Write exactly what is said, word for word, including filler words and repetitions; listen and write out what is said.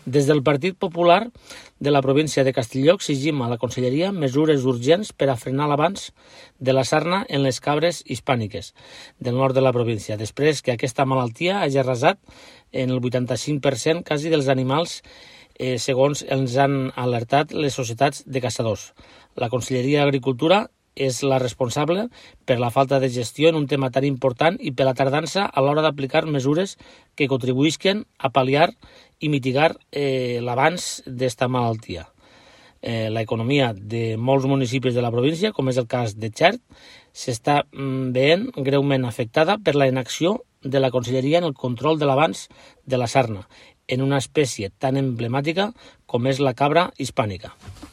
Des del Partit Popular de la província de Castelló exigim a la Conselleria mesures urgents per a frenar l'avanç de la sarna en les cabres hispàniques del nord de la província, després que aquesta malaltia hagi arrasat en el vuitanta-cinc per cent quasi dels animals, eh, segons ens han alertat les societats de caçadors. La Conselleria d'Agricultura és la responsable per la falta de gestió en un tema tan important i per la tardança a l'hora d'aplicar mesures que contribuïsquen a pal·liar i mitigar eh, l'avanç d'esta malaltia. Eh, L'economia de molts municipis de la província, com és el cas de Xert, s'està mm, veient greument afectada per la inacció de la Conselleria en el control de l'avanç de la sarna en una espècie tan emblemàtica com és la cabra hispànica.